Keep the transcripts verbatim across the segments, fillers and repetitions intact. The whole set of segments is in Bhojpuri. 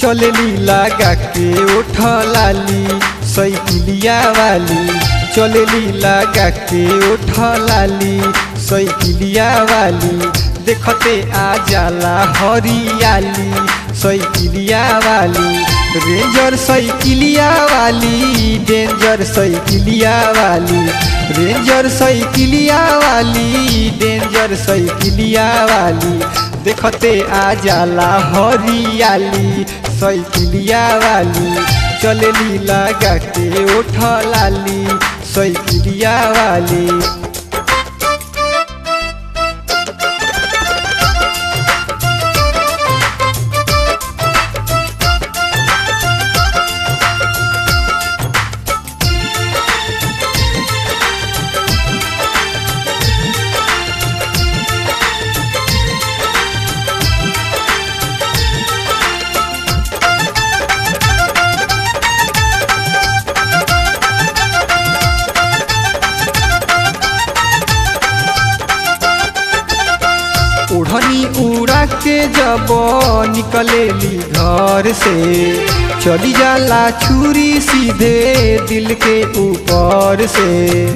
चलेली लगा के उठ लाली साइकिलिया वाली, चलेली लगा के उठ लाली साइकिलिया वाली, देखते आ जाला हरियाली साइकिलिया वाली। रेंजर साइकिलिया वाली, डेंजर साइकिलिया वाली, रेंजर साइकिलिया वाली, डेंजर साइकिलिया वाली, देखते आ जाला हरियाली साइकिलिया वाली, चलेली लगा के उठ लाली साइकिलिया वाली। ओढ़नी उड़ा के जब निकलेली घर से, चली जाला छुरी सीधे दिल के ऊपर से।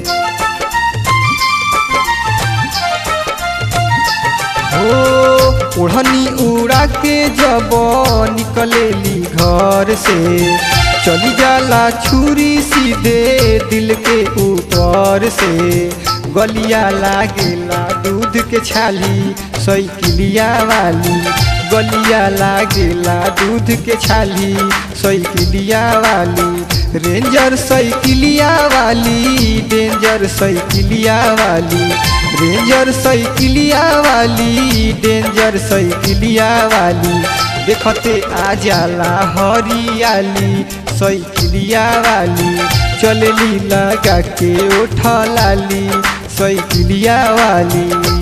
हो ओढ़नी उड़ा के जब निकलेली घर से, चली जाला छुरी सीधे दिल के ऊपर से। गलिया लागेला दूध के छाली साइकिलिया वाली, गलिया लागेला दूध के छाली साइकिलिया वाली। रेंजर साइकिलिया वाली, डेंजर साइकिलिया वाली, रेंजर साइकिलिया वाली, डेंजर साइकिलिया वाली, देखते आ जाला हरियाली साइकिलिया वाली, चलेली लगा के उठ लाली साइकिलिया वाली।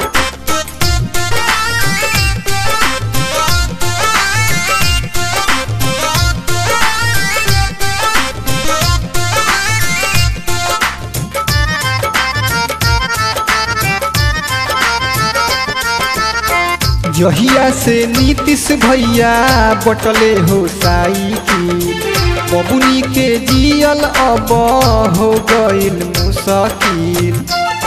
जहिया से नीतीश भैया बटले हो साइकिल, बबुनी के जियल अब हो गइल मुश्किल।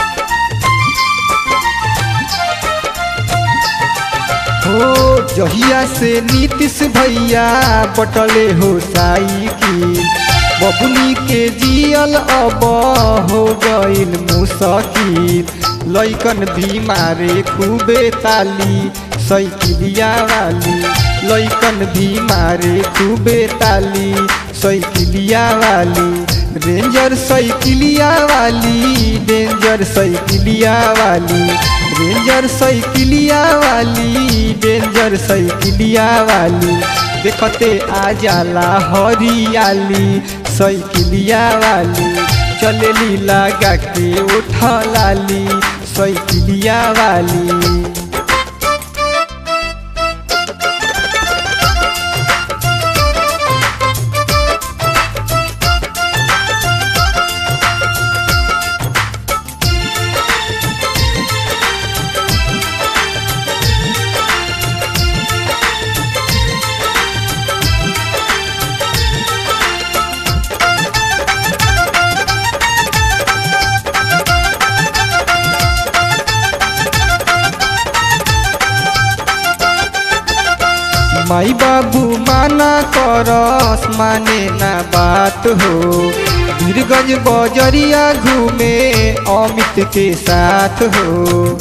हो जहिया से नीतीश भैया बटले हो साइकिल, बबुनी के जियल अब हो गइल मुश्किल। लइकन भी मारे खूबे ताली साइकिलिया वाली, लइकन भी मारे खूबे ताली साइकिलिया वाली। रेंजर साइकिलिया वाली, डेंजर साइकिलिया वाली, रेंजर साइकिलिया वाली, डेंजर साइकिलिया वाली, देखते आ जाला हरियाली साइकिलिया वाली, चलेली लगा के उठ लाली साइकिलिया वाली। माई बाबू माना करस माने ना बात हो, वीरगंज बजरिया घूमे अमित के साथ हो।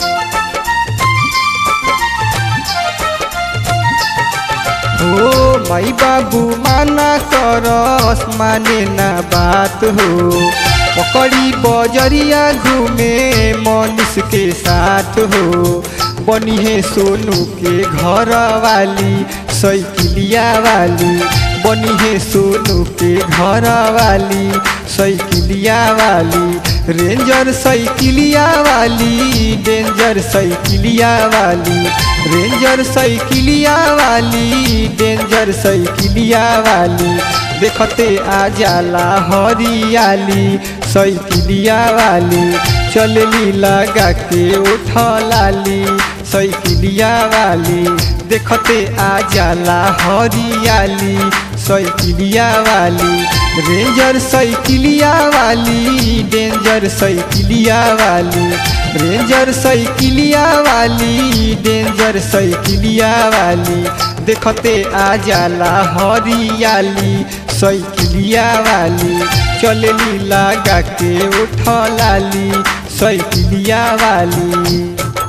हो माई बाबू माना करस माने ना बात हो, पकड़ी बजरिया घूमे मनीष के साथ हो। बनी है सोनू के घर वाली साइकिलिया वाली, बनी है सोनू के घर वाली साइकिलिया वाली। रेंजर साइकिलिया वाली, डेंजर साइकिलिया वाली, रेंजर साइकिलिया वाली, डेंजर साइकिलिया वाली, देखते आ जाला हरियाली साइकिलिया वाली, चलेली लगा के उठ लाली साइकिलिया वाली, देखते आ जाला हरियाली साइकिलिया वाली, रेंजर साइकिलिया वाली, डेंजर साइकिलिया वाली, रेंजर साइकिलिया वाली, डेंजर साइकिलिया वाली, देखते आ जाला हरियाली साइकिलिया वाली, चलेली लगा के उठलाली साइकिलिया वाली।